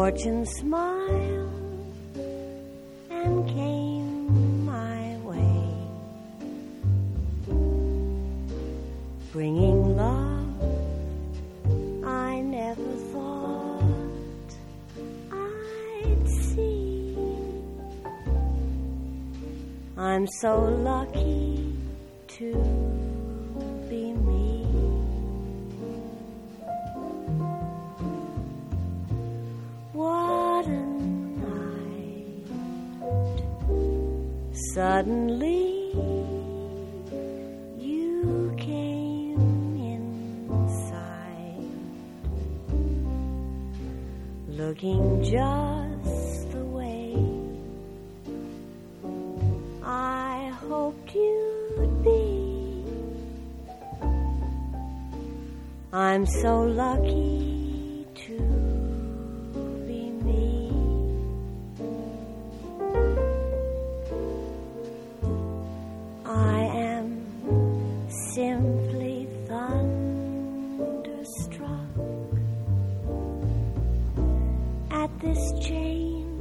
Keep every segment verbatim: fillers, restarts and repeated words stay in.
Fortune smiled and came my way, bringing love I never thought I'd see. I'm so lucky to be me. What a night. Suddenly you came inside, looking just the way I hoped you'd be. I'm so lucky to be me. I am simply thunderstruck at this change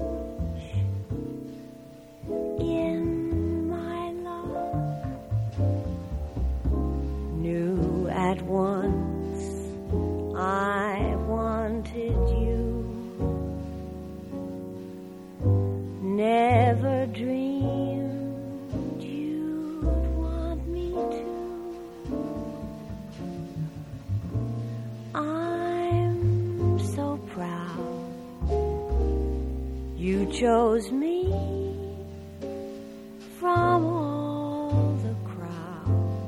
in my love. Knew at once I wanted you. Never dreamed you'd want me to. I'm so proud you chose me from all the crowd.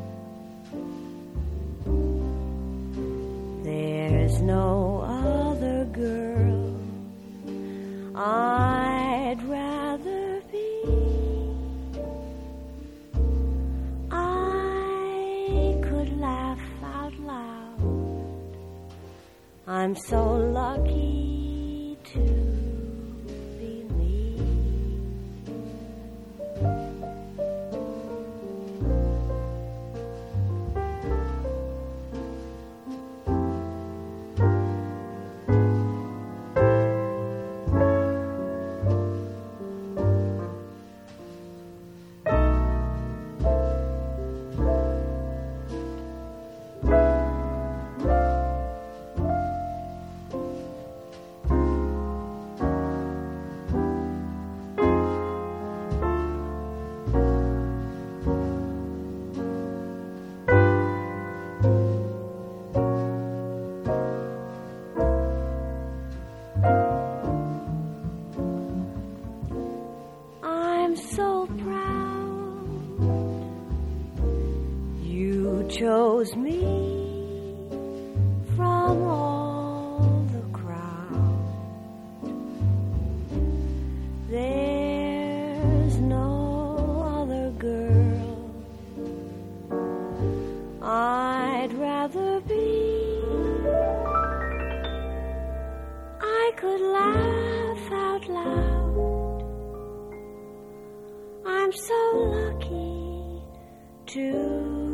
There's no other girl I'd rather be. I could laugh out loud. I'm so lucky to be me. I'm so proud you chose me from all the crowd. There's no other girl I'd rather be. I could laugh out loud. I'm so lucky to